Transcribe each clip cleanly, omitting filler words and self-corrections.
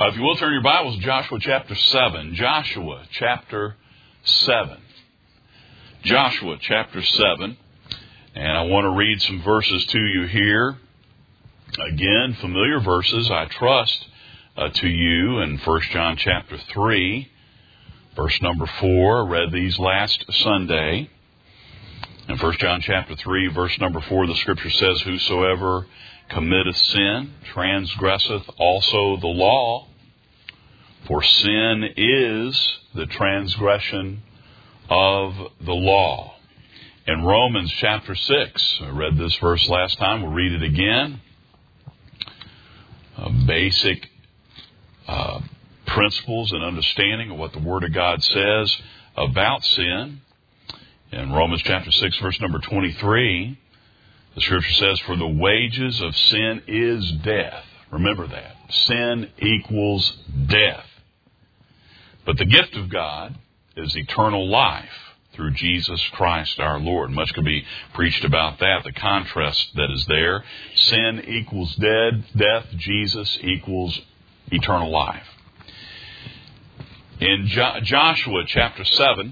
If you will, turn your Bibles to Joshua chapter 7. Joshua chapter 7. Joshua chapter 7. And I want to read some verses to you here. Again, familiar verses, I trust, to you in 1 John chapter 3, verse number 4. I read these last Sunday. In 1 John chapter 3, verse number 4, the Scripture says, "Whosoever committeth sin transgresseth also the law, for sin is the transgression of the law." In Romans chapter 6, I read this verse last time, we'll read it again. Basic principles and understanding of what the Word of God says about sin. In Romans chapter 6, verse number 23, the Scripture says, "For the wages of sin is death." Remember that. Sin equals death. But the gift of God is eternal life through Jesus Christ our Lord. Much could be preached about that, the contrast that is there. Sin equals death. Jesus equals eternal life. In Joshua chapter 7,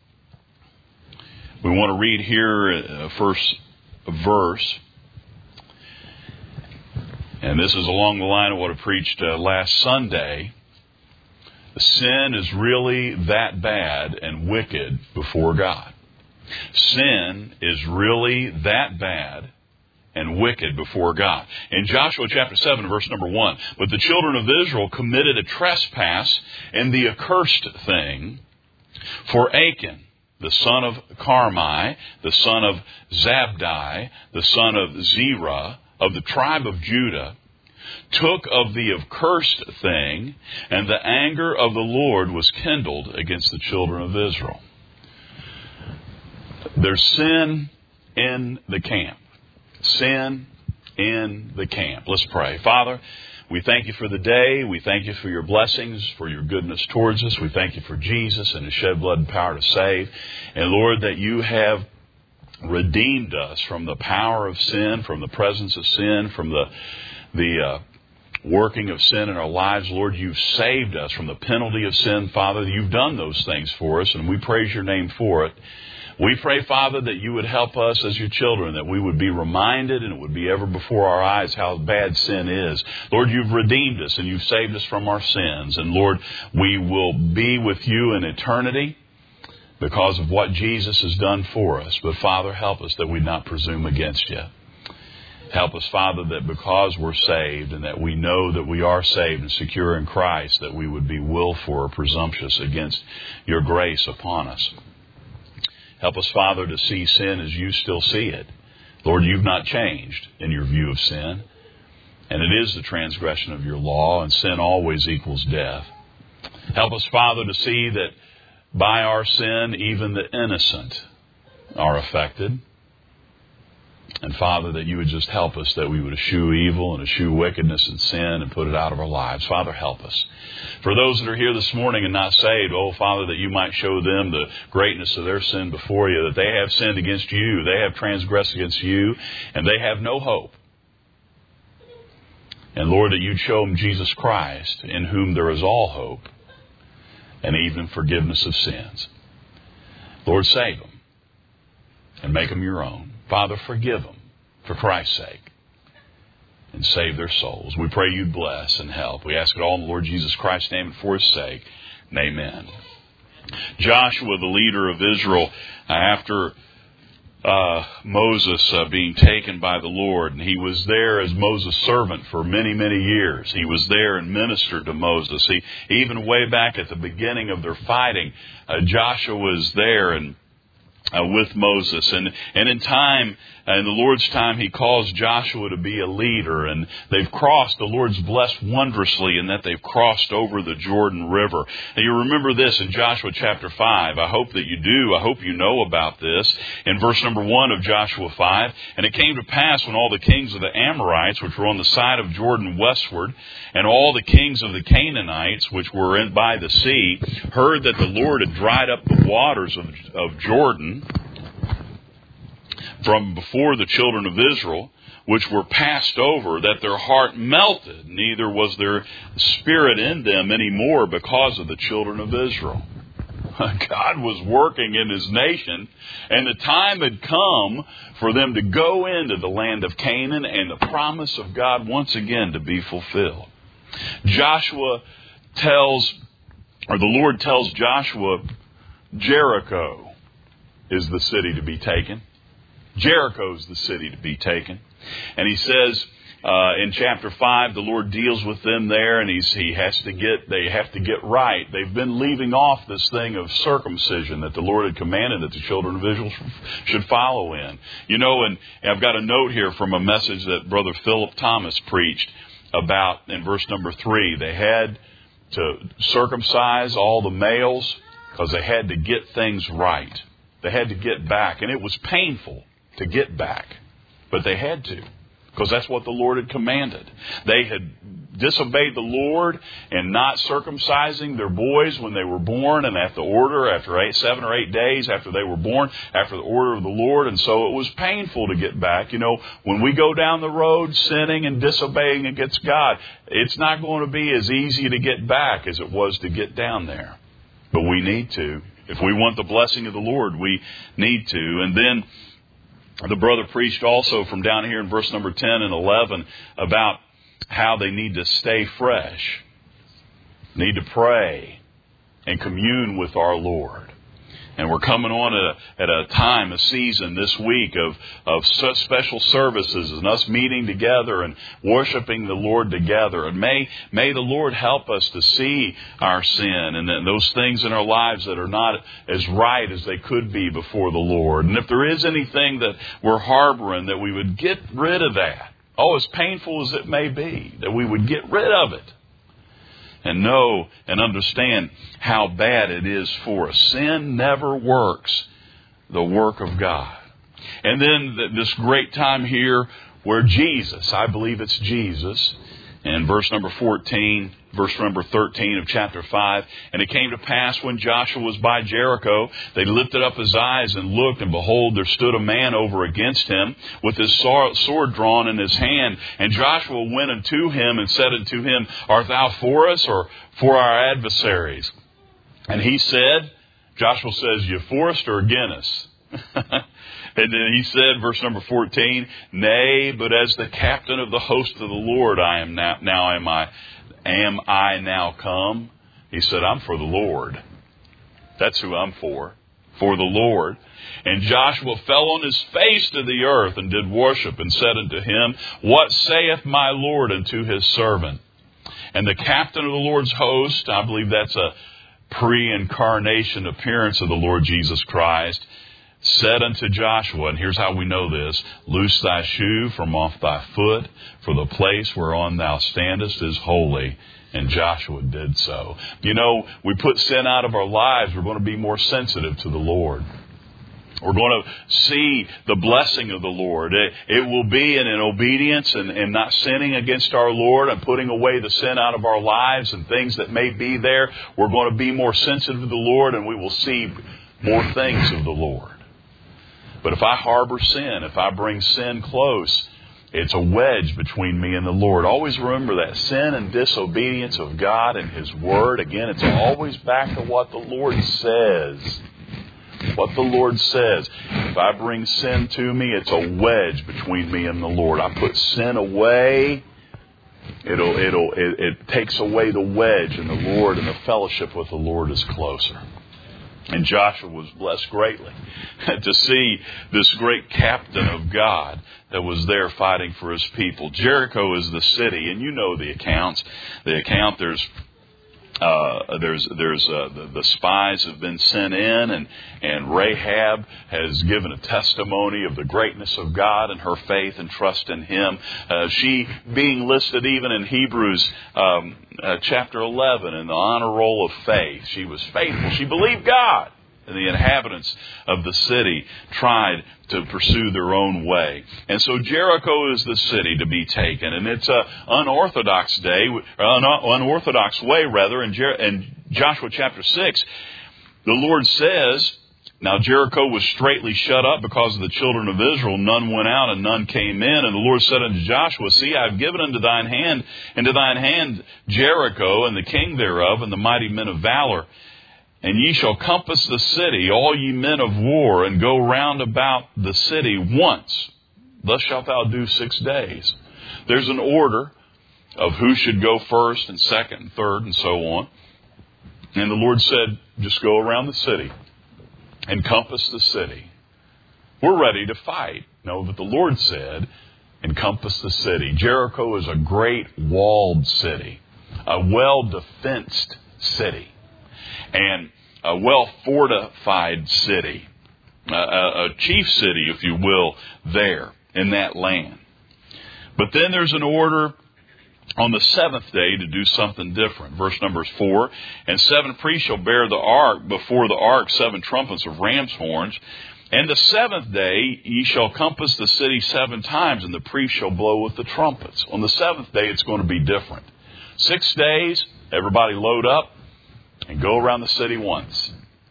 we want to read here first verse. And this is along the line of what I preached last Sunday. Sin is really that bad and wicked before God. Sin is really that bad and wicked before God. In Joshua chapter 7, verse number 1, "But the children of Israel committed a trespass in the accursed thing, for Achan, the son of Carmi, the son of Zabdi, the son of Zerah, of the tribe of Judah, took of the accursed thing, and the anger of the Lord was kindled against the children of Israel." There's sin in the camp. Sin in the camp. Let's pray. Father, we thank you for the day. We thank you for your blessings, for your goodness towards us. We thank you for Jesus and his shed blood and power to save. And Lord, that you have redeemed us from the power of sin, from the presence of sin, from the working of sin in our lives. Lord, you've saved us from the penalty of sin, Father. You've done those things for us, and we praise your name for it. We pray, Father, that you would help us as your children, that we would be reminded and it would be ever before our eyes how bad sin is. Lord, you've redeemed us and you've saved us from our sins. And Lord, we will be with you in eternity because of what Jesus has done for us. But Father, help us that we not presume against you. Help us, Father, that because we're saved and that we know that we are saved and secure in Christ, that we would be willful or presumptuous against your grace upon us. Help us, Father, to see sin as you still see it. Lord, you've not changed in your view of sin. And it is the transgression of your law, and sin always equals death. Help us, Father, to see that by our sin, even the innocent are affected. And Father, that you would just help us, that we would eschew evil and eschew wickedness and sin and put it out of our lives. Father, help us. For those that are here this morning and not saved, oh Father, that you might show them the greatness of their sin before you, that they have sinned against you, they have transgressed against you, and they have no hope. And Lord, that you'd show them Jesus Christ, in whom there is all hope, and even forgiveness of sins. Lord, save them and make them your own. Father, forgive them for Christ's sake and save their souls. We pray you'd bless and help. We ask it all in the Lord Jesus Christ's name and for his sake. And amen. Joshua, the leader of Israel, after Moses being taken by the Lord, and he was there as Moses' servant for many, many years. He was there and ministered to Moses. Even way back at the beginning of their fighting, Joshua was there and with Moses. And in time, in the Lord's time, he calls Joshua to be a leader. And they've crossed, the Lord's blessed wondrously in that they've crossed over the Jordan River. And you remember this in Joshua chapter 5. I hope that you do. I hope you know about this. In verse number 1 of Joshua 5, "And it came to pass when all the kings of the Amorites, which were on the side of Jordan westward, and all the kings of the Canaanites, which were in by the sea, heard that the Lord had dried up the waters of Jordan from before the children of Israel, which were passed over, that their heart melted, neither was there spirit in them any more because of the children of Israel. God was working in His nation, and the time had come for them to go into the land of Canaan and the promise of God once again to be fulfilled. The Lord tells Joshua, Jericho is the city to be taken. Jericho is the city to be taken. And He says in chapter 5, the Lord deals with them there, and they have to get right. They've been leaving off this thing of circumcision that the Lord had commanded that the children of Israel should follow in. You know, and I've got a note here from a message that Brother Philip Thomas preached about in verse number 3. They had to circumcise all the males because they had to get things right. They had to get back, and it was painful to get back, but they had to, because that's what the Lord had commanded. They had disobeyed the Lord in not circumcising their boys when they were born, and after 7 or 8 days after they were born, after the order of the Lord, and so it was painful to get back. You know, when we go down the road sinning and disobeying against God, it's not going to be as easy to get back as it was to get down there. But we need to. If we want the blessing of the Lord, we need to. And then the brother preached also from down here in verse number 10 and 11 about how they need to stay fresh, need to pray and commune with our Lord. And we're coming on at a time, a season this week of such special services and us meeting together and worshiping the Lord together. And may the Lord help us to see our sin and those things in our lives that are not as right as they could be before the Lord. And if there is anything that we're harboring, that we would get rid of that. Oh, as painful as it may be, that we would get rid of it. And know and understand how bad it is for us. Sin never works the work of God. And then this great time here where Jesus, I believe it's Jesus, in verse number 13 of chapter 5, and it came to pass when Joshua was by Jericho, they lifted up his eyes and looked, and behold, there stood a man over against him with his sword drawn in his hand. And Joshua went unto him and said unto him, Art thou for us or for our adversaries? And he said, Joshua says, You for us or against us? And then he said, verse number 14, Nay, but as the captain of the host of the Lord am I now come? He said, I'm for the Lord. That's who I'm for the Lord. And Joshua fell on his face to the earth and did worship and said unto him, What saith my Lord unto his servant? And the captain of the Lord's host, I believe that's a pre-incarnation appearance of the Lord Jesus Christ, said unto Joshua, and here's how we know this, Loose thy shoe from off thy foot, for the place whereon thou standest is holy. And Joshua did so. You know, we put sin out of our lives, we're going to be more sensitive to the Lord. We're going to see the blessing of the Lord. It will be in obedience and not sinning against our Lord and putting away the sin out of our lives and things that may be there. We're going to be more sensitive to the Lord, and we will see more things of the Lord. But if I harbor sin, if I bring sin close, it's a wedge between me and the Lord. Always remember that. Sin and disobedience of God and His Word. Again, it's always back to what the Lord says. What the Lord says. If I bring sin to me, it's a wedge between me and the Lord. I put sin away. It takes away the wedge, and the Lord and the fellowship with the Lord is closer. And Joshua was blessed greatly to see this great captain of God that was there fighting for His people. Jericho is the city, and you know the accounts. The account the spies have been sent in, and Rahab has given a testimony of the greatness of God and her faith and trust in Him. She being listed even in Hebrews chapter 11 in the honor roll of faith. She was faithful. She believed God. And the inhabitants of the city tried to pursue their own way. And so Jericho is the city to be taken. And it's an unorthodox way. In Joshua chapter 6, the Lord says, Now Jericho was straitly shut up because of the children of Israel. None went out and none came in. And the Lord said unto Joshua, See, I have given into thine hand Jericho and the king thereof and the mighty men of valor. And ye shall compass the city, all ye men of war, and go round about the city once. Thus shalt thou do 6 days. There's an order of who should go first and second and third and so on. And the Lord said, just go around the city. Encompass the city. We're ready to fight. No, but the Lord said, encompass the city. Jericho is a great walled city, a well-defensed city, and a well-fortified city, a chief city, if you will, there in that land. But then there's an order on the 7th day to do something different. Verse number 4, And 7 priests shall bear the ark, before the ark 7 trumpets of ram's horns. And the 7th day ye shall compass the city 7 times, and the priests shall blow with the trumpets. On the 7th day it's going to be different. 6 days, everybody load up and go around the city once.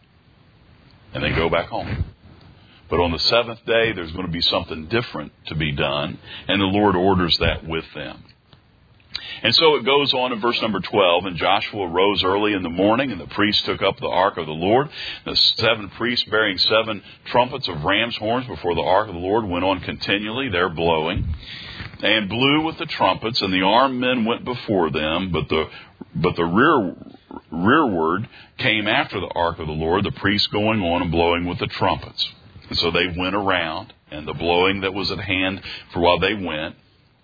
And then go back home. But on the 7th day there's going to be something different to be done, and the Lord orders that with them. And so it goes on in verse number 12, And Joshua rose early in the morning, and the priests took up the ark of the Lord. The 7 priests bearing 7 trumpets of ram's horns before the ark of the Lord went on continually, there blowing, and blew with the trumpets, and the armed men went before them, but the rearward came after the ark of the Lord, the priests going on and blowing with the trumpets. And so they went around, and the blowing that was at hand for while they went.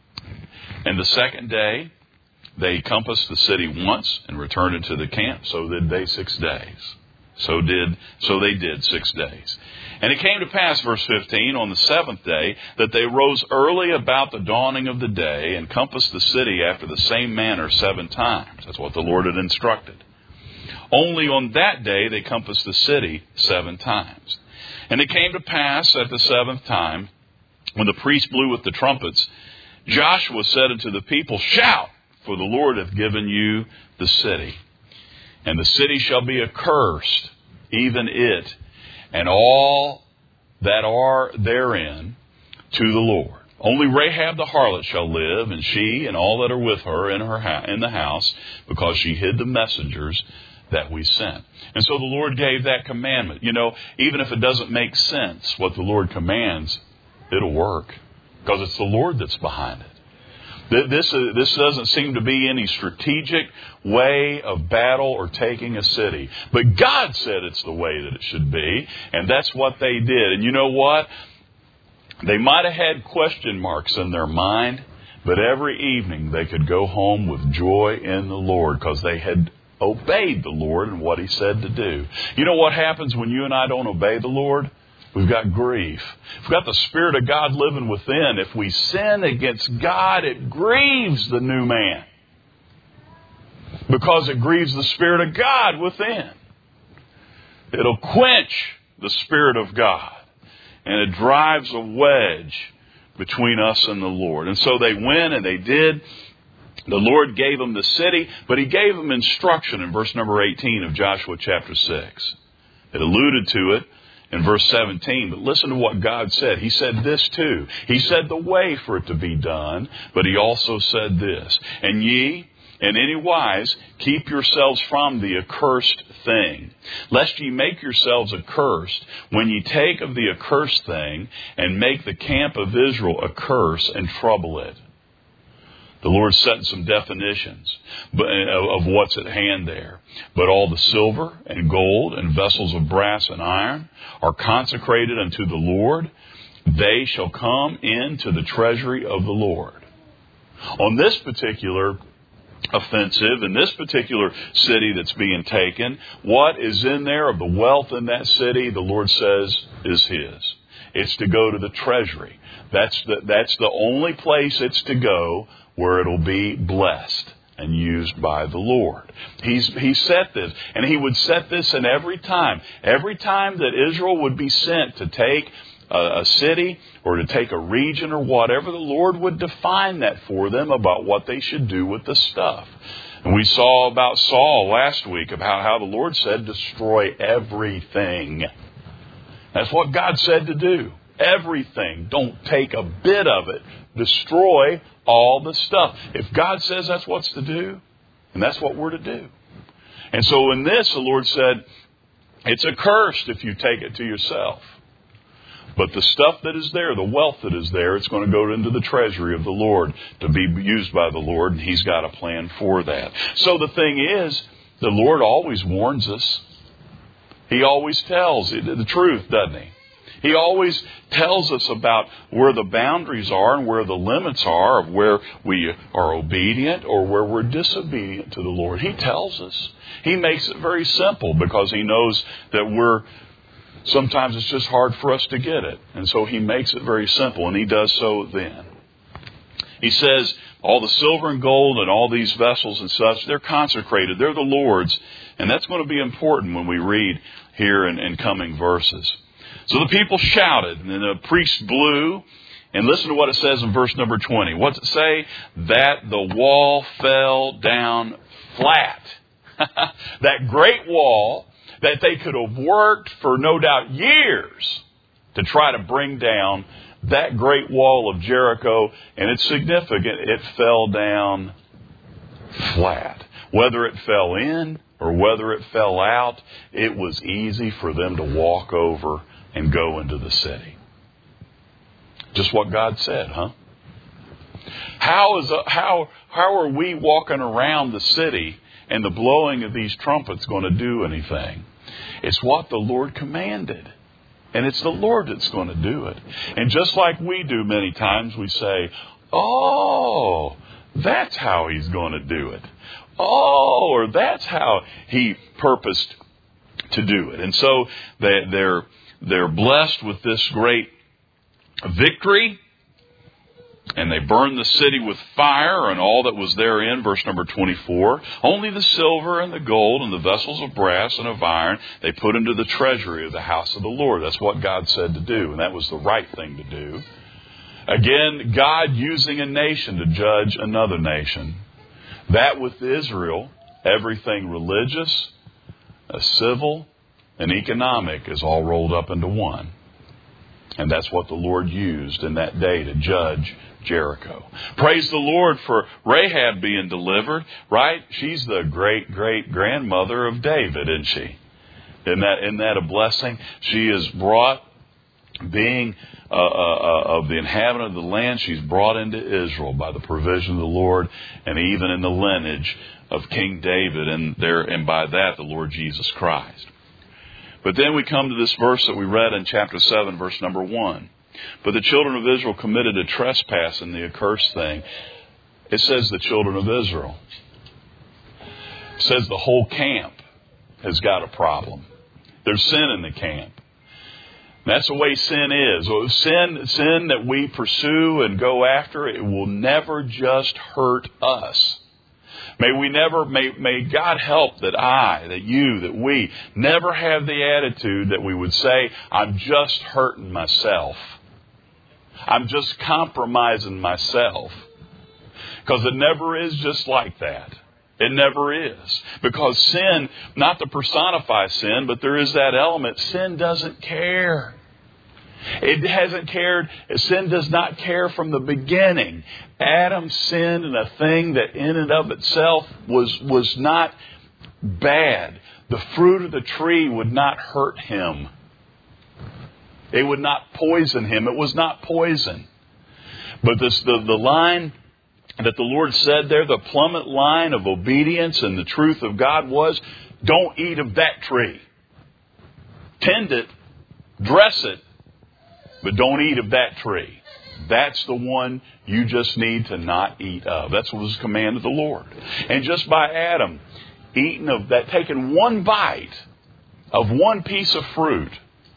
And the 2nd day, they compassed the city once and returned into the camp. So did they 6 days. So they did 6 days. And it came to pass, verse 15, on the 7th day, that they rose early about the dawning of the day and compassed the city after the same manner 7 times. That's what the Lord had instructed. Only on that day they compassed the city 7 times. And it came to pass at the 7th time, when the priest blew with the trumpets, Joshua said unto the people, Shout, for the Lord hath given you the city. And the city shall be accursed, even it, and all that are therein, to the Lord. Only Rahab the harlot shall live, and she and all that are with her in the house, because she hid the messengers that we sent. And so the Lord gave that commandment. You know, even if it doesn't make sense what the Lord commands, it'll work. Because it's the Lord that's behind it. This doesn't seem to be any strategic way of battle or taking a city. But God said it's the way that it should be. And that's what they did. And you know what? They might have had question marks in their mind. But every evening they could go home with joy in the Lord, because they had obeyed the Lord and what He said to do. You know what happens when you and I don't obey the Lord? We've got grief. We've got the Spirit of God living within. If we sin against God, it grieves the new man, because it grieves the Spirit of God within. It'll quench the Spirit of God, and it drives a wedge between us and the Lord. And so they went and they did. The Lord gave them the city, but He gave them instruction in verse number 18 of Joshua chapter 6. It alluded to it in verse 17, but listen to what God said. He said this too. He said the way for it to be done, but He also said this, And ye, in any wise, keep yourselves from the accursed thing, lest ye make yourselves accursed when ye take of the accursed thing, and make the camp of Israel a curse and trouble it. The Lord set some definitions of what's at hand there. But all the silver and gold and vessels of brass and iron are consecrated unto the Lord. They shall come into the treasury of the Lord. On this particular offensive, in this particular city that's being taken, what is in there of the wealth in that city, the Lord says, is His. It's to go to the treasury. That's the only place it's to go where it'll be blessed and used by the Lord. He set this, and He would set this in every time. Every time that Israel would be sent to take a city or to take a region or whatever, the Lord would define that for them about what they should do with the stuff. And we saw about Saul last week, about how the Lord said, destroy everything. That's what God said to do. Everything. Don't take a bit of it. Destroy all the stuff. If God says that's what's to do, and that's what we're to do. And so in this, the Lord said, it's accursed if you take it to yourself. But the stuff that is there, the wealth that is there, it's going to go into the treasury of the Lord to be used by the Lord, and He's got a plan for that. So the thing is, the Lord always warns us. He always tells the truth, doesn't He? He always tells us about where the boundaries are and where the limits are of where we are obedient or where we're disobedient to the Lord. He tells us. He makes it very simple because He knows that sometimes it's just hard for us to get it. And so He makes it very simple, and He does so then. He says, all the silver and gold and all these vessels and such, they're consecrated. They're the Lord's. And that's going to be important when we read here in coming verses. So the people shouted, and the priest blew. And listen to what it says in verse number 20. What's it say? That the wall fell down flat. That great wall that they could have worked for no doubt years to try to bring down, that great wall of Jericho, and it's significant, it fell down flat. Whether it fell in or whether it fell out, it was easy for them to walk over and go into the city. Just what God said, huh? How are we walking around the city and the blowing of these trumpets going to do anything? It's what the Lord commanded. And it's the Lord that's going to do it. And just like we do many times, we say, oh, that's how He's going to do it. Oh, or that's how He purposed to do it. And so they're blessed with this great victory. And they burned the city with fire and all that was therein. Verse number 24. Only the silver and the gold and the vessels of brass and of iron they put into the treasury of the house of the Lord. That's what God said to do. And that was the right thing to do. Again, God using a nation to judge another nation. That with Israel, everything religious, civil, and economic is all rolled up into one. And that's what the Lord used in that day to judge Jericho. Praise the Lord for Rahab being delivered, right? She's the great-great-grandmother of David, isn't she? Isn't that a blessing? She is brought, being of the inhabitant of the land, she's brought into Israel by the provision of the Lord, and even in the lineage of King David, and by that the Lord Jesus Christ. But then we come to this verse that we read in chapter 7, verse number 1. But the children of Israel committed a trespass in the accursed thing. It says the children of Israel. It says the whole camp has got a problem. There's sin in the camp. That's the way sin is. Sin that we pursue and go after, it will never just hurt us. May God help that we never have the attitude that we would say, I'm just hurting myself. I'm just compromising myself. Because it never is just like that. It never is. Because sin, not to personify sin, but there is that element, sin doesn't care. It hasn't cared. Sin does not care from the beginning. Adam sinned in a thing that in and of itself was not bad. The fruit of the tree would not hurt him. It would not poison him. It was not poison. But the line that the Lord said there, the plummet line of obedience and the truth of God was, don't eat of that tree. Tend it, dress it, but don't eat of that tree. That's the one you just need to not eat of. That's what was the command of the Lord. And just by Adam eating of that, taking one bite of one piece of fruit,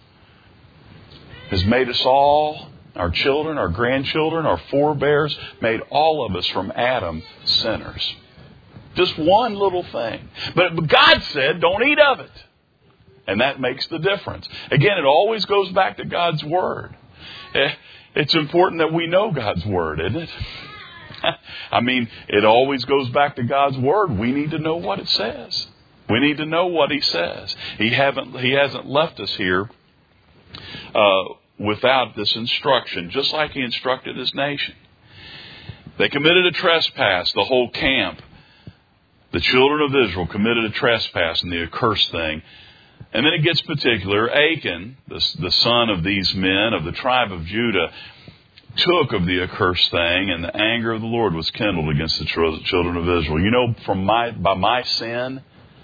has made us all, our children, our grandchildren, our forebears, made all of us from Adam sinners. Just one little thing. But God said, don't eat of it. And that makes the difference. Again, it always goes back to God's Word. It's important that we know God's Word, isn't it? I mean, it always goes back to God's Word. We need to know what it says. We need to know what He says. He hasn't left us here without this instruction, just like He instructed His nation. They committed a trespass, the whole camp. The children of Israel committed a trespass in the accursed thing. And then it gets particular. Achan, the son of these men of the tribe of Judah, took of the accursed thing, and the anger of the Lord was kindled against the children of Israel. You know, by my sin,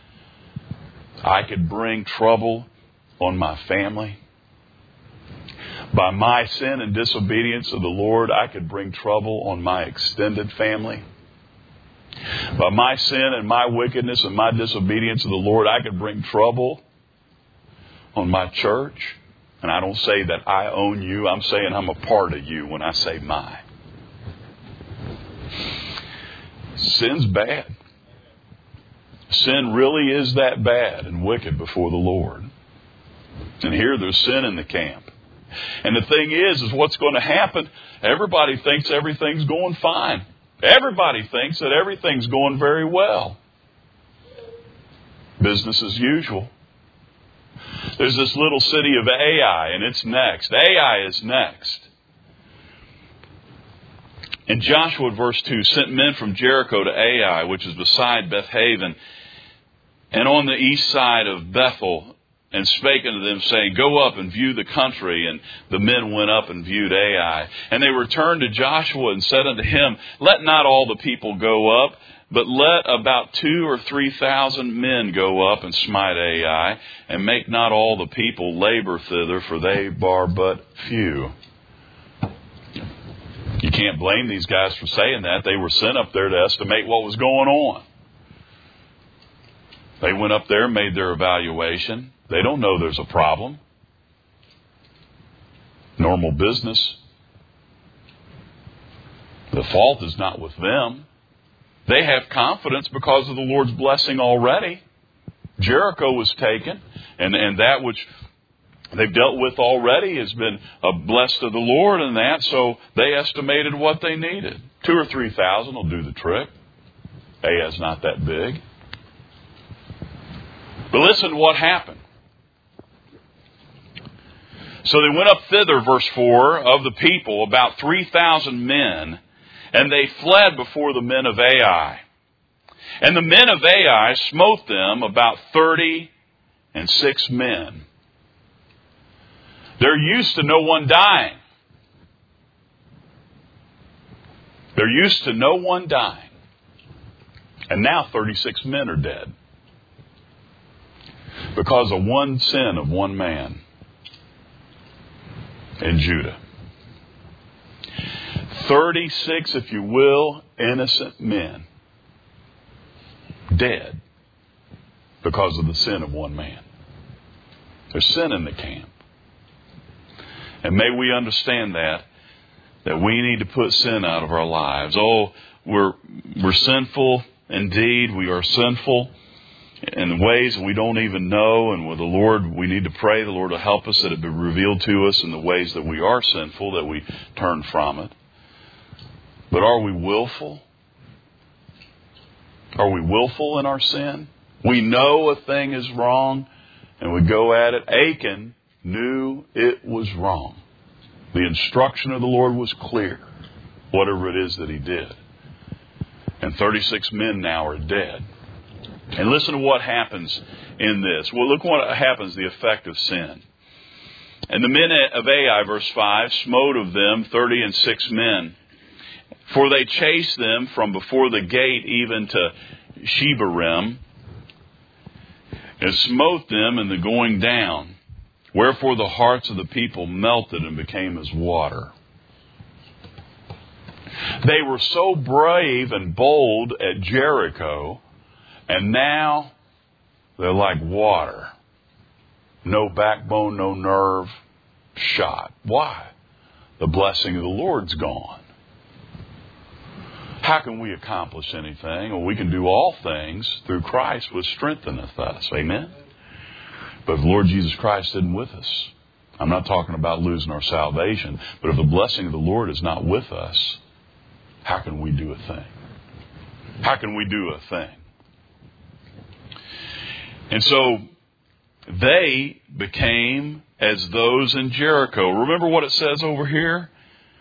I could bring trouble on my family. By my sin and disobedience of the Lord, I could bring trouble on my extended family. By my sin and my wickedness and my disobedience of the Lord, I could bring trouble on my church. And I don't say that I own you. I'm saying I'm a part of you when I say my. Sin's bad. Sin really is that bad and wicked before the Lord. And here there's sin in the camp. And the thing is what's going to happen, everybody thinks everything's going fine. Everybody thinks that everything's going very well. Business as usual. There's this little city of Ai, and it's next. Ai is next. And Joshua, verse 2, sent men from Jericho to Ai, which is beside Bethaven, and on the east side of Bethel, and spake unto them, saying, Go up and view the country. And the men went up and viewed Ai. And they returned to Joshua and said unto him, Let not all the people go up, but let about 2,000 or 3,000 men go up and smite Ai, and make not all the people labor thither, for they are but few. You can't blame these guys for saying that. They were sent up there to estimate what was going on. They went up there and made their evaluation. They don't know there's a problem. Normal business. The fault is not with them. They have confidence because of the Lord's blessing already. Jericho was taken, and that which they've dealt with already has been blessed of the Lord and that, so they estimated what they needed. 2,000 or 3,000 will do the trick. Ai's not that big. But listen to what happened. So they went up thither, verse 4, of the people, about 3,000 men, and they fled before the men of Ai. And the men of Ai smote them, about 36 men. They're used to no one dying. They're used to no one dying. And now 36 men are dead. Because of one sin of one man in Judah. 36, if you will, innocent men dead because of the sin of one man. There's sin in the camp. And may we understand that we need to put sin out of our lives. Oh, we're sinful indeed. We are sinful in ways we don't even know. And with the Lord, we need to pray the Lord will help us, that it be revealed to us in the ways that we are sinful, that we turn from it. But are we willful? Are we willful in our sin? We know a thing is wrong and we go at it. Achan knew it was wrong. The instruction of the Lord was clear, whatever it is that he did. And 36 men now are dead. And listen to what happens in this. Well, look what happens, the effect of sin. And the men of Ai, verse 5, smote of them 36 men. For they chased them from before the gate even to Shebarim, and smote them in the going down. Wherefore the hearts of the people melted and became as water. They were so brave and bold at Jericho, and now they're like water. No backbone, no nerve, shot. Why? The blessing of the Lord's gone. How can we accomplish anything? Well, we can do all things through Christ which strengtheneth us. Amen? But if the Lord Jesus Christ isn't with us, I'm not talking about losing our salvation, but if the blessing of the Lord is not with us, how can we do a thing? How can we do a thing? And so they became as those in Jericho. Remember what it says over here?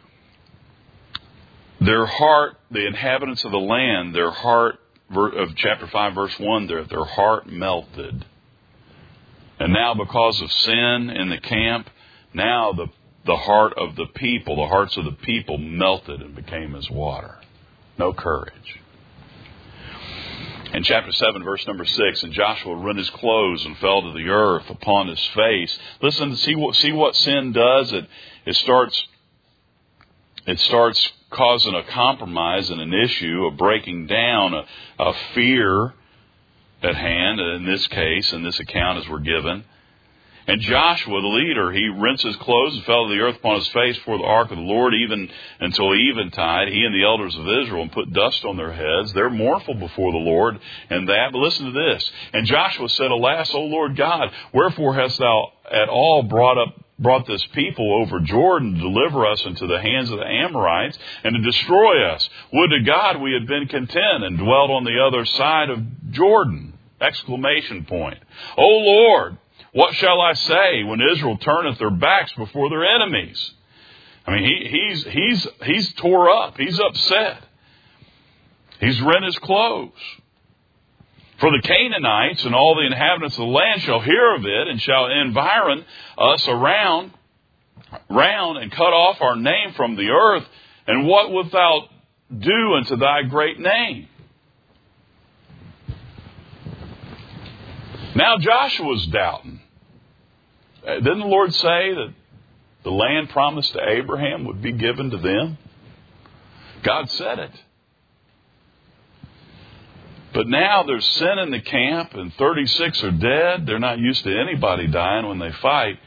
Their heart, the inhabitants of the land, their heart, of chapter 5, verse 1, their heart melted. And now because of sin in the camp, now the heart of the people, the hearts of the people melted and became as water. No courage. In chapter 7, verse number 6, and Joshua rent his clothes and fell to the earth upon his face. Listen, see what sin does. It starts causing a compromise and an issue, a breaking down, a fear at hand, in this case, in this account as we're given. And Joshua, the leader, he rents his clothes and fell to the earth upon his face before the ark of the Lord, even until eventide. He and the elders of Israel, and put dust on their heads. They're mournful before the Lord and that. But listen to this. And Joshua said, Alas, O Lord God, wherefore hast thou at all brought this people over Jordan to deliver us into the hands of the Amorites and to destroy us? Would to God we had been content and dwelt on the other side of Jordan! Exclamation point. O Lord, what shall I say when Israel turneth their backs before their enemies? I mean, he's tore up. He's upset. He's rent his clothes. For the Canaanites and all the inhabitants of the land shall hear of it, and shall environ us around and cut off our name from the earth. And what wilt thou do unto thy great name? Now Joshua's doubting. Didn't the Lord say that the land promised to Abraham would be given to them? God said it. But now there's sin in the camp, and 36 are dead. They're not used to anybody dying when they fight.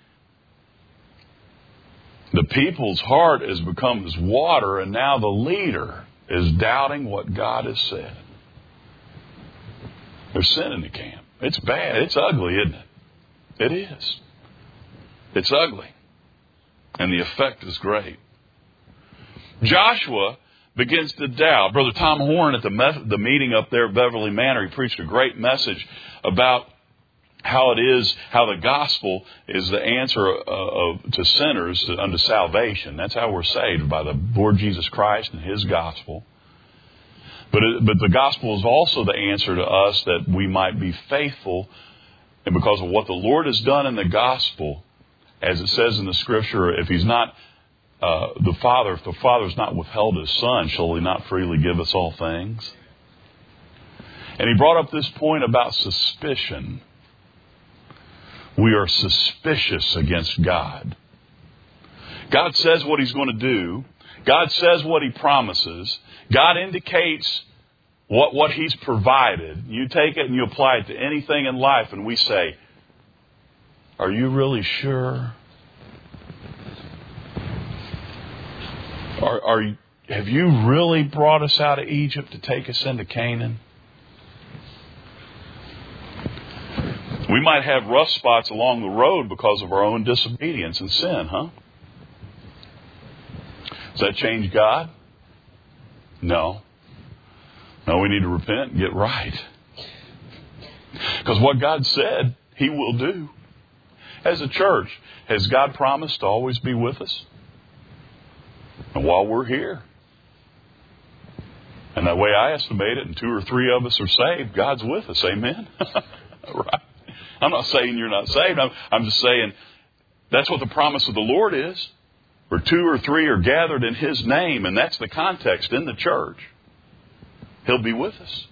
The people's heart has become as water, and now the leader is doubting what God has said. There's sin in the camp. It's bad. It's ugly, isn't it? It is. It's ugly. And the effect is great. Joshua begins to doubt. Brother Tom Horn at the meeting up there at Beverly Manor, he preached a great message about how the gospel is the answer to sinners unto salvation. That's how we're saved, by the Lord Jesus Christ and His gospel. But the gospel is also the answer to us that we might be faithful, and because of what the Lord has done in the gospel, as it says in the Scripture, if He's not if the Father has not withheld His Son, shall He not freely give us all things? And he brought up this point about suspicion. We are suspicious against God. God says what He's going to do. God says what He promises. God indicates what He's provided. You take it and you apply it to anything in life, and we say, are you really sure? Have you really brought us out of Egypt to take us into Canaan? We might have rough spots along the road because of our own disobedience and sin, huh? Does that change God? No. No, we need to repent and get right. Because what God said, He will do. As a church, has God promised to always be with us? And while we're here. And that way I estimate it, and 2 or 3 of us are saved, God's with us. Amen? Right. I'm not saying you're not saved. I'm just saying that's what the promise of the Lord is. Where 2 or 3 are gathered in His name, and that's the context in the church. He'll be with us.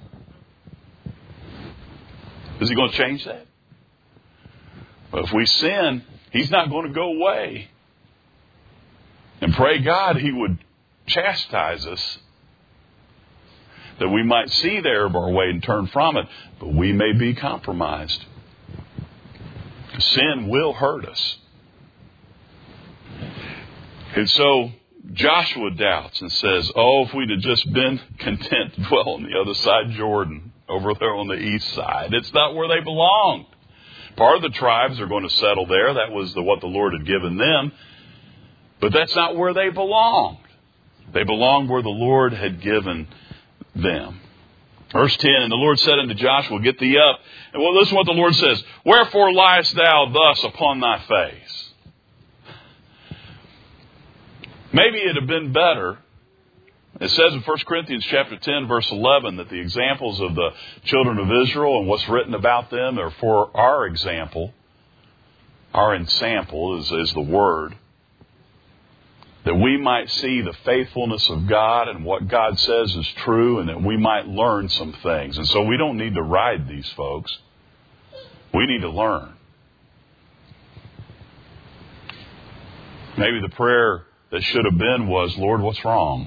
Is He going to change that? Well, if we sin, He's not going to go away. And pray God He would chastise us, that we might see the error of our way and turn from it, but we may be compromised. Sin will hurt us. And so Joshua doubts and says, if we'd have just been content to dwell on the other side of Jordan, over there on the east side. It's not where they belonged. Part of the tribes are going to settle there. That was what the Lord had given them. But that's not where they belonged. They belonged where the Lord had given them. Verse 10, and the Lord said unto Joshua, get thee up. And well, listen to what the Lord says. Wherefore liest thou thus upon thy face? Maybe it'd have been better. It says in 1 Corinthians chapter 10, verse 11, that the examples of the children of Israel and what's written about them are for our example. Our ensample is the word. That we might see the faithfulness of God and what God says is true, and that we might learn some things. And so we don't need to ride these folks. We need to learn. Maybe the prayer that should have been was, Lord, what's wrong?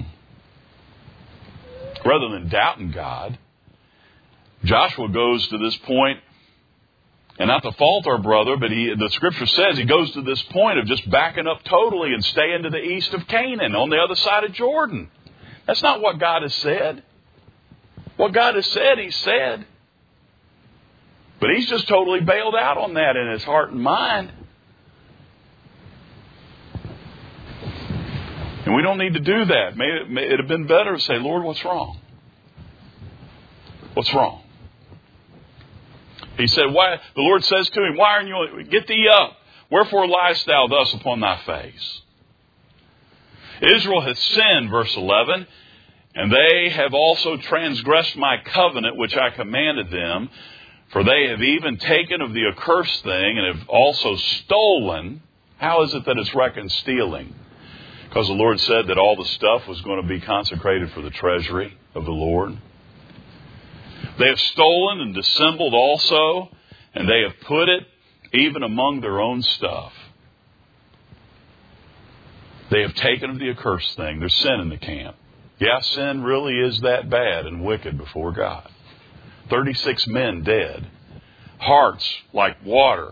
Rather than doubting God, Joshua goes to this point, and not to fault our brother, but the Scripture says he goes to this point of just backing up totally and staying to the east of Canaan, on the other side of Jordan. That's not what God has said. What God has said, He said. But he's just totally bailed out on that in his heart and mind. And we don't need to do that. Maybe it'd have been better to say, Lord, what's wrong? What's wrong? He said, why? The Lord says to him, why are you, get thee up. Wherefore liest thou thus upon thy face? Israel hath sinned, verse 11, and they have also transgressed my covenant which I commanded them, for they have even taken of the accursed thing and have also stolen. How is it that it's reckoned stealing? Because the Lord said that all the stuff was going to be consecrated for the treasury of the Lord. They have stolen and dissembled also, and they have put it even among their own stuff. They have taken of the accursed thing. There's sin in the camp. Yeah, sin really is that bad and wicked before God. 36 men dead. Hearts like water.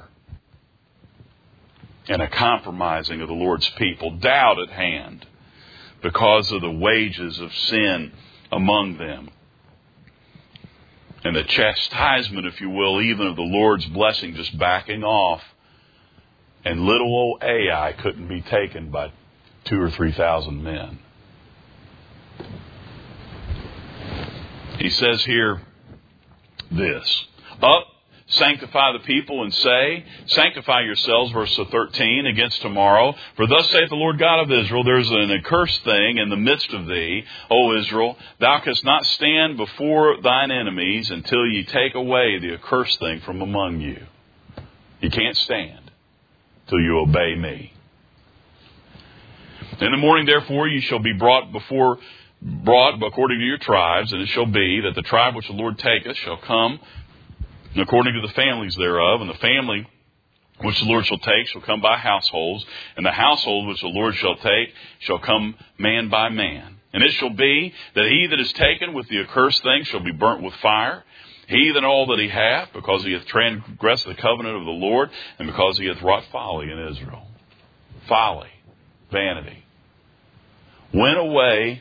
And a compromising of the Lord's people. Doubt at hand because of the wages of sin among them. And the chastisement, if you will, even of the Lord's blessing just backing off. And little old Ai couldn't be taken by 2,000 or 3,000 men. He says here this. Up, sanctify the people and say, sanctify yourselves, verse 13, against tomorrow. For thus saith the Lord God of Israel, there is an accursed thing in the midst of thee, O Israel. Thou canst not stand before thine enemies until ye take away the accursed thing from among you. You can't stand till you obey me. In the morning, therefore, ye shall be brought according to your tribes, and it shall be that the tribe which the Lord taketh shall come according to the families thereof, and the family which the Lord shall take shall come by households, and the household which the Lord shall take shall come man by man. And it shall be that he that is taken with the accursed thing shall be burnt with fire, he that all that he hath, because he hath transgressed the covenant of the Lord, and because he hath wrought folly in Israel. Folly, vanity. Went away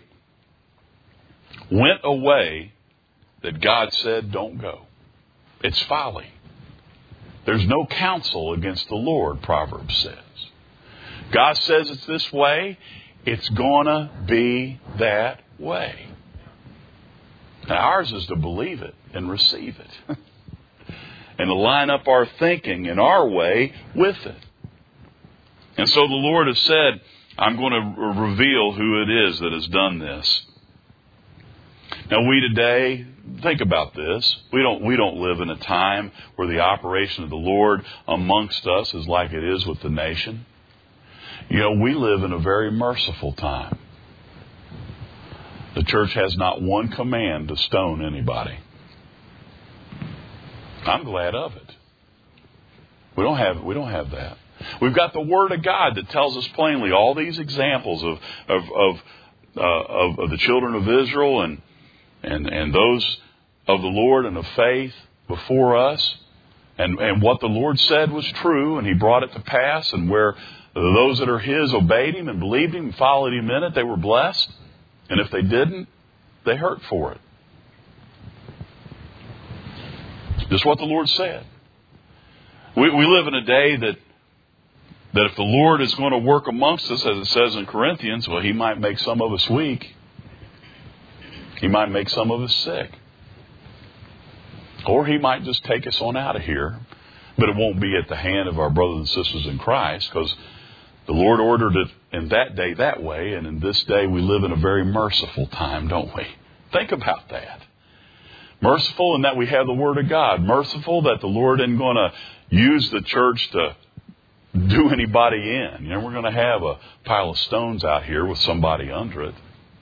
that God said don't go. It's folly. There's no counsel against the Lord, Proverbs says. God says it's this way, it's gonna be that way. Now ours is to believe it and receive it. And to line up our thinking in our way with it. And so the Lord has said, I'm going to reveal who it is that has done this. Now we today, think about this. We don't live in a time where the operation of the Lord amongst us is like it is with the nation. You know, we live in a very merciful time. The church has not one command to stone anybody. I'm glad of it. We don't have that. We've got the Word of God that tells us plainly all these examples of the children of Israel and those of the Lord and of faith before us, and what the Lord said was true, and He brought it to pass, and where those that are His obeyed Him and believed Him and followed Him in it, they were blessed, and if they didn't, they hurt for it. Just what the Lord said. We live in a day that if the Lord is going to work amongst us, as it says in Corinthians, well, He might make some of us weak. He might make some of us sick. Or He might just take us on out of here. But it won't be at the hand of our brothers and sisters in Christ, because the Lord ordered it in that day that way, and in this day we live in a very merciful time, don't we? Think about that. Merciful in that we have the Word of God. Merciful that the Lord isn't going to use the church to do anybody in. We're going to have a pile of stones out here with somebody under it.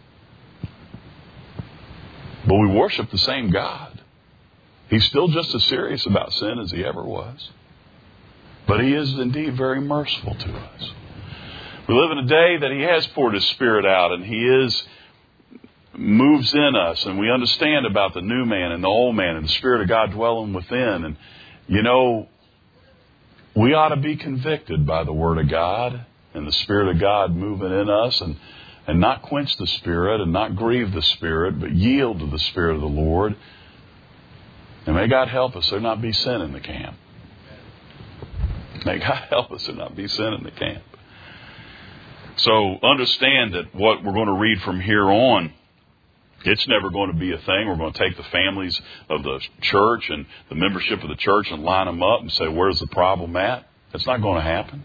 But we worship the same God. He's still just as serious about sin as He ever was. But He is indeed very merciful to us. We live in a day that He has poured His Spirit out, and He moves in us, and we understand about the new man and the old man and the Spirit of God dwelling within. And, we ought to be convicted by the Word of God and the Spirit of God moving in us, and not quench the Spirit and not grieve the Spirit, but yield to the Spirit of the Lord. And may God help us there not be sin in the camp. May God help us there not be sin in the camp. So understand that what we're going to read from here on, it's never going to be a thing. We're going to take the families of the church and the membership of the church and line them up and say, where's the problem at? That's not going to happen.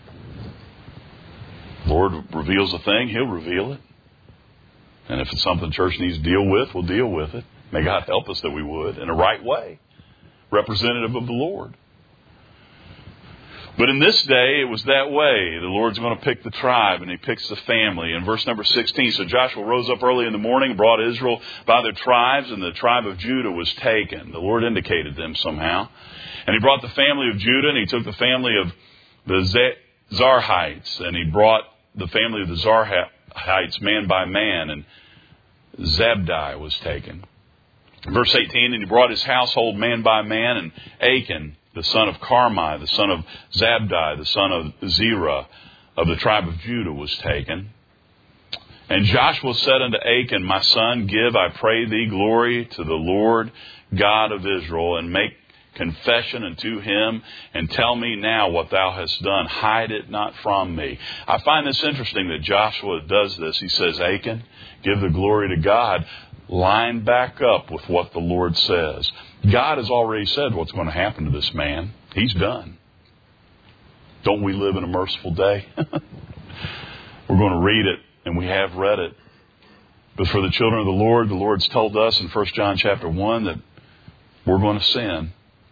The Lord reveals a thing, He'll reveal it. And if it's something the church needs to deal with, we'll deal with it. May God help us that we would, in a right way, representative of the Lord. But in this day, it was that way. The Lord's going to pick the tribe, and He picks the family. In verse number 16, so Joshua rose up early in the morning and brought Israel by their tribes, and the tribe of Judah was taken. The Lord indicated them somehow. And He brought the family of Judah, and He took the family of the Zarhites, and He brought the family of the Zarhites man by man, and Zabdi was taken. Verse 18, and He brought his household man by man, and Achan, the son of Carmi, the son of Zabdi, the son of Zerah, of the tribe of Judah, was taken. And Joshua said unto Achan, my son, give, I pray thee, glory to the Lord God of Israel, and make confession unto Him, and tell me now what thou hast done. Hide it not from me. I find this interesting that Joshua does this. He says, Achan, give the glory to God. Line back up with what the Lord says. God has already said what's going to happen to this man. He's done. Don't we live in a merciful day? We're going to read it, and we have read it. But for the children of the Lord's told us in 1 John chapter 1 that we're going to sin.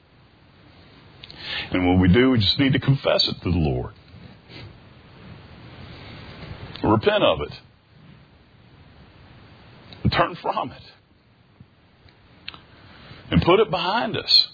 And when we do, we just need to confess it to the Lord. Repent of it. And turn from it. And put it behind us.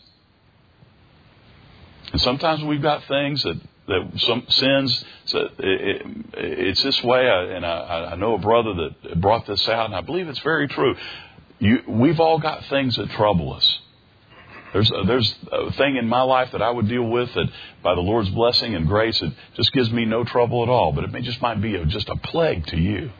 And sometimes we've got things that some sins, it's this way. I know a brother that brought this out, and I believe it's very true. We've all got things that trouble us. There's a thing in my life that I would deal with that by the Lord's blessing and grace, it just gives me no trouble at all. But it might be just a plague to you.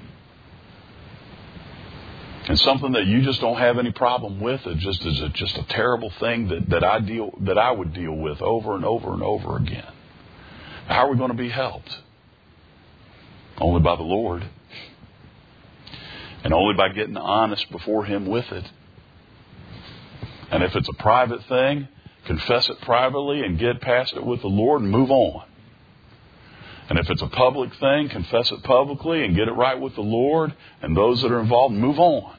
And something that you just don't have any problem with, it just is just a terrible thing that I would deal with over and over and over again. How are we going to be helped? Only by the Lord. And only by getting honest before Him with it. And if it's a private thing, confess it privately and get past it with the Lord and move on. And if it's a public thing, confess it publicly and get it right with the Lord and those that are involved, move on.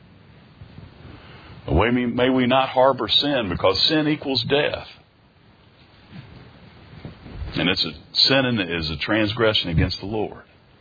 May we not harbor sin, because sin equals death. And sin is a transgression against the Lord.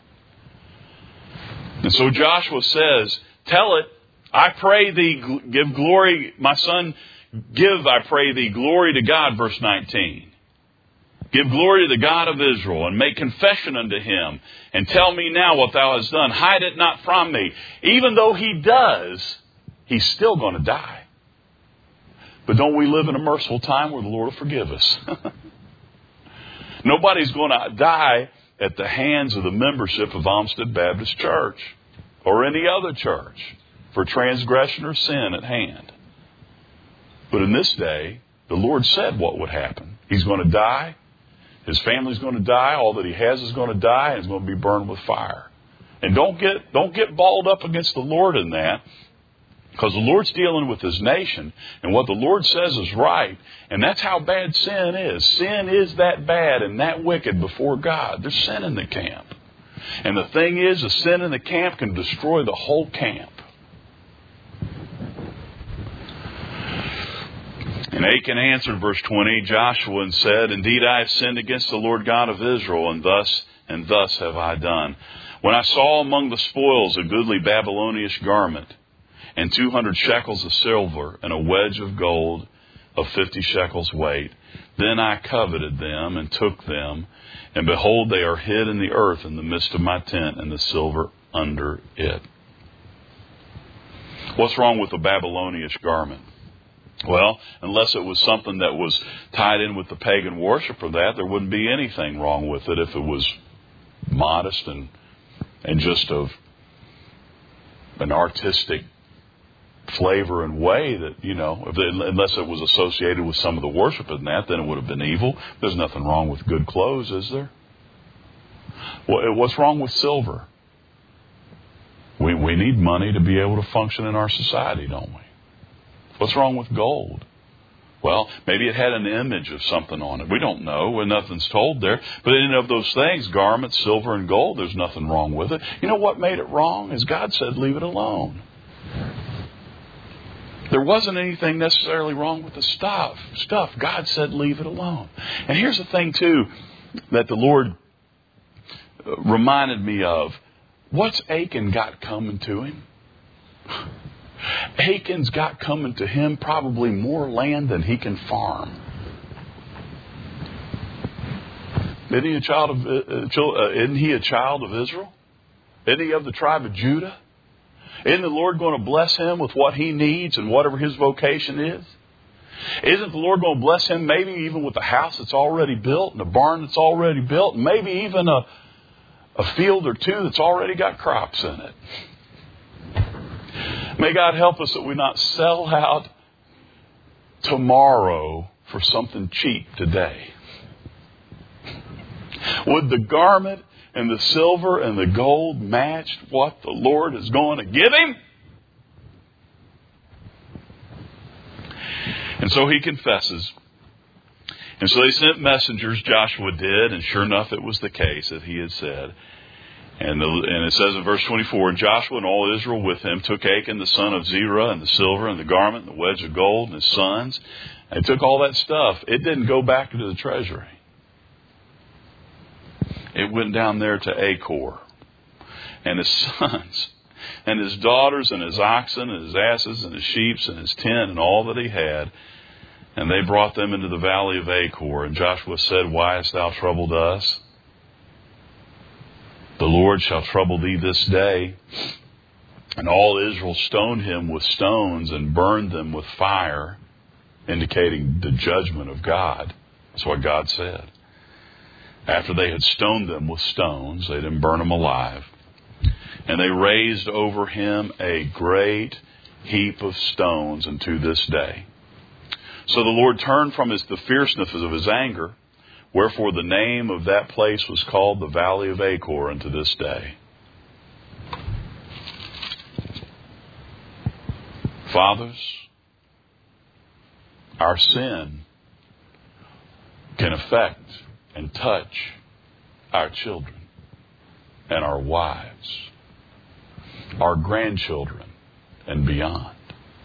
And so Joshua says, tell it, I pray thee, give glory, my son, give, I pray thee, glory to God, verse 19. Give glory to the God of Israel, and make confession unto Him, and tell me now what thou hast done. Hide it not from me. Even though he does, he's still going to die. But don't we live in a merciful time where the Lord will forgive us? Nobody's going to die at the hands of the membership of Olmsted Baptist Church or any other church for transgression or sin at hand. But in this day, the Lord said what would happen. He's going to die. His family's going to die. All that he has is going to die, and it's going to be burned with fire. And don't get balled up against the Lord in that. Because the Lord's dealing with His nation, and what the Lord says is right, and that's how bad sin is. Sin is that bad and that wicked before God. There's sin in the camp. And the thing is, the sin in the camp can destroy the whole camp. And Achan answered, verse 20, Joshua, and said, Indeed, I have sinned against the Lord God of Israel, and thus have I done. When I saw among the spoils a goodly Babylonish garment, and 200 shekels of silver, and a wedge of gold of 50 shekels weight, then I coveted them, and took them, and behold, they are hid in the earth in the midst of my tent, and the silver under it. What's wrong with the Babylonish garment? Well, unless it was something that was tied in with the pagan worship or that, there wouldn't be anything wrong with it if it was modest and just of an artistic flavor and way that, unless it was associated with some of the worship in that, then it would have been evil. There's nothing wrong with good clothes, is there? What's wrong with silver? We need money to be able to function in our society, don't we? What's wrong with gold? Well, maybe it had an image of something on it. We don't know. Nothing's told there. But any of those things, garments, silver, and gold, there's nothing wrong with it. You know what made it wrong? Is God said, leave it alone. There wasn't anything necessarily wrong with the stuff. God said, leave it alone. And here's the thing, too, that the Lord reminded me of. What's Achan got coming to him? Achan's got coming to him probably more land than he can farm. Isn't he a child of Israel? Isn't he of the tribe of Judah? Isn't the Lord going to bless him with what he needs and whatever his vocation is? Isn't the Lord going to bless him maybe even with a house that's already built and a barn that's already built and maybe even a field or two that's already got crops in it? May God help us that we not sell out tomorrow for something cheap today. Would the garment and the silver and the gold match what the Lord is going to give him? And so he confesses. And so they sent messengers, Joshua did, and sure enough it was the case that he had said. And it says in verse 24, And Joshua and all Israel with him took Achan the son of Zerah and the silver and the garment and the wedge of gold and his sons. And took all that stuff. It didn't go back into the treasury. It went down there to Achor and his sons and his daughters and his oxen and his asses and his sheep and his tent and all that he had. And they brought them into the valley of Achor. And Joshua said, Why hast thou troubled us? The Lord shall trouble thee this day. And all Israel stoned him with stones and burned them with fire, indicating the judgment of God. That's what God said. After they had stoned them with stones, they didn't burn them alive. And they raised over him a great heap of stones unto this day. So the Lord turned from the fierceness of his anger, wherefore the name of that place was called the Valley of Achor unto this day. Fathers, our sin can affect and touch our children and our wives, our grandchildren, and beyond.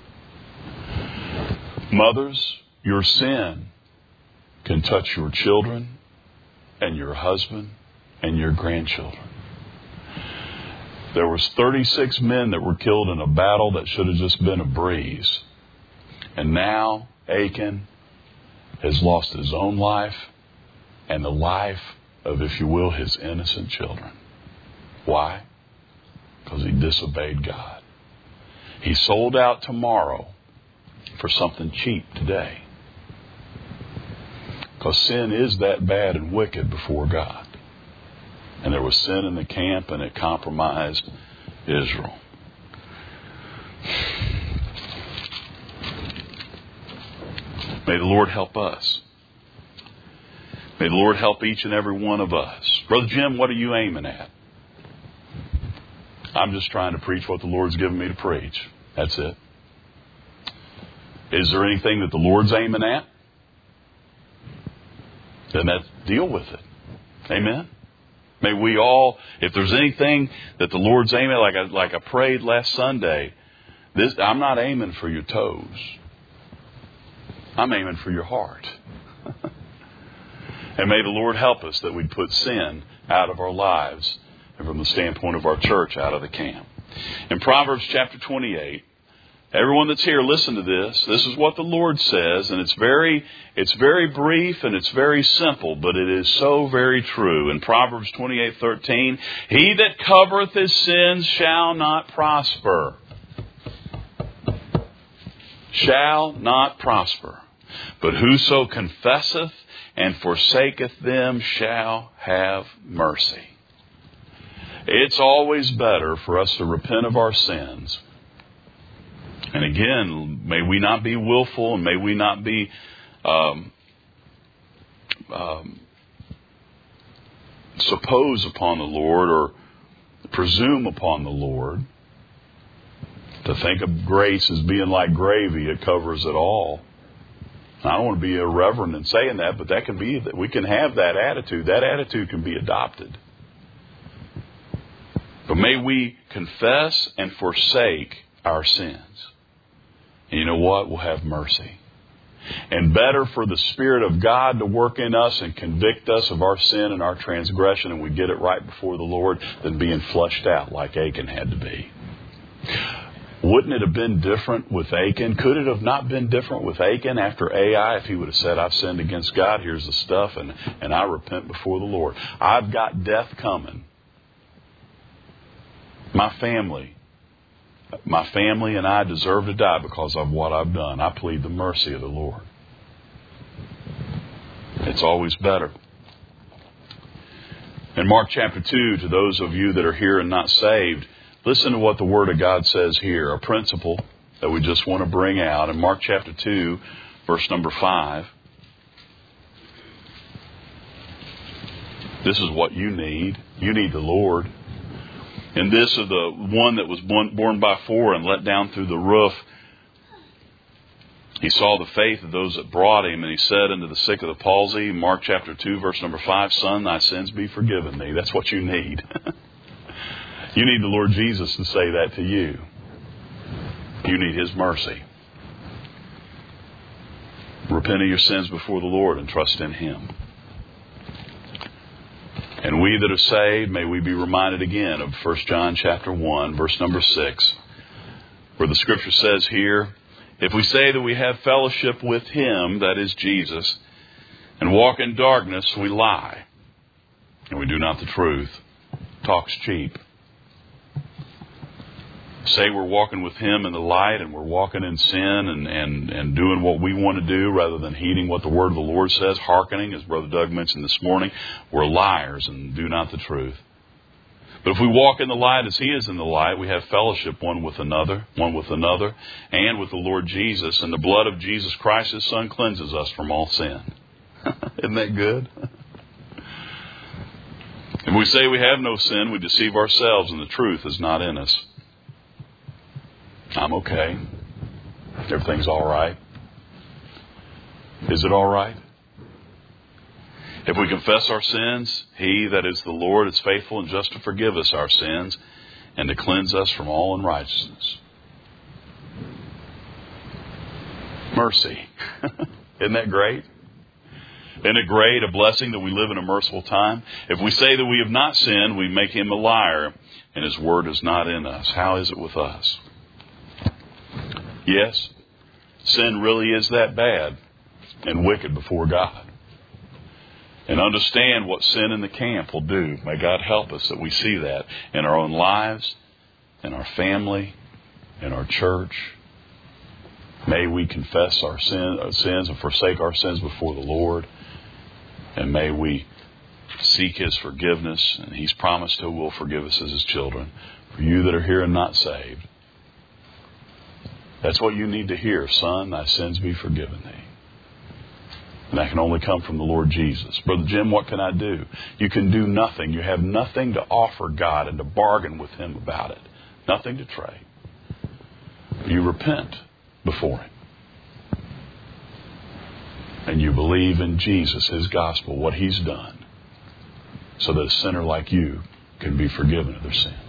Mothers, your sin can touch your children and your husband and your grandchildren. There was 36 men that were killed in a battle that should have just been a breeze. And now Achan has lost his own life and the life of, if you will, his innocent children. Why? Because he disobeyed God. He sold out tomorrow for something cheap today. Because sin is that bad and wicked before God. And there was sin in the camp and it compromised Israel. May the Lord help us. May the Lord help each and every one of us. Brother Jim, what are you aiming at? I'm just trying to preach what the Lord's given me to preach. That's it. Is there anything that the Lord's aiming at? Then let's deal with it. Amen? May we all, if there's anything that the Lord's aiming at, like I prayed last Sunday, I'm not aiming for your toes. I'm aiming for your heart. And may the Lord help us that we'd put sin out of our lives and from the standpoint of our church out of the camp. In Proverbs chapter 28, everyone that's here, listen to this. This is what the Lord says, and it's very brief and it's very simple, but it is so very true. In Proverbs 28:13, he that covereth his sins shall not prosper. Shall not prosper. But whoso confesseth and forsaketh them shall have mercy. It's always better for us to repent of our sins. And again, may we not be willful, and may we not be suppose upon the Lord or presume upon the Lord to think of grace as being like gravy. It covers it all. I don't want to be irreverent in saying that, but that can be that we can have that attitude. That attitude can be adopted. But may we confess and forsake our sins. And you know what? We'll have mercy. And better for the Spirit of God to work in us and convict us of our sin and our transgression, and we get it right before the Lord, than being flushed out like Achan had to be. Wouldn't it have been different with Achan? Could it have not been different with Achan after Ai if he would have said, I've sinned against God, here's the stuff, and I repent before the Lord. I've got death coming. My family and I deserve to die because of what I've done. I plead the mercy of the Lord. It's always better. In Mark chapter 2, to those of you that are here and not saved, listen to what the Word of God says here. A principle that we just want to bring out. In Mark chapter 2, verse number 5. This is what you need. You need the Lord. And this is the one that was born by four and let down through the roof. He saw the faith of those that brought him, and he said unto the sick of the palsy, Mark chapter 2, verse number 5, Son, thy sins be forgiven thee. That's what you need. You need the Lord Jesus to say that to you. You need His mercy. Repent of your sins before the Lord and trust in Him. And we that are saved, may we be reminded again of 1 John chapter 1, verse number 6, where the Scripture says here, if we say that we have fellowship with Him, that is Jesus, and walk in darkness, we lie, and we do not the truth. Talk's cheap. Say we're walking with Him in the light and we're walking in sin and doing what we want to do rather than heeding what the Word of the Lord says, hearkening, as Brother Doug mentioned this morning, we're liars and do not the truth. But if we walk in the light as He is in the light, we have fellowship one with another, and with the Lord Jesus. And the blood of Jesus Christ, His Son, cleanses us from all sin. Isn't that good? If we say we have no sin, we deceive ourselves and the truth is not in us. I'm okay. Everything's all right. Is it all right? If we confess our sins, He, that is the Lord, is faithful and just to forgive us our sins and to cleanse us from all unrighteousness. Mercy. Isn't that great? Isn't it great, a blessing that we live in a merciful time? If we say that we have not sinned, we make Him a liar and His word is not in us. How is it with us? Yes, sin really is that bad and wicked before God. And understand what sin in the camp will do. May God help us that we see that in our own lives, in our family, in our church. May we confess our sins and forsake our sins before the Lord. And may we seek His forgiveness. And He's promised He will forgive us as His children. For you that are here and not saved, that's what you need to hear. Son, thy sins be forgiven thee. And that can only come from the Lord Jesus. Brother Jim, what can I do? You can do nothing. You have nothing to offer God and to bargain with Him about it. Nothing to trade. You repent before Him. and you believe in Jesus, His gospel, what He's done, so that a sinner like you can be forgiven of their sin.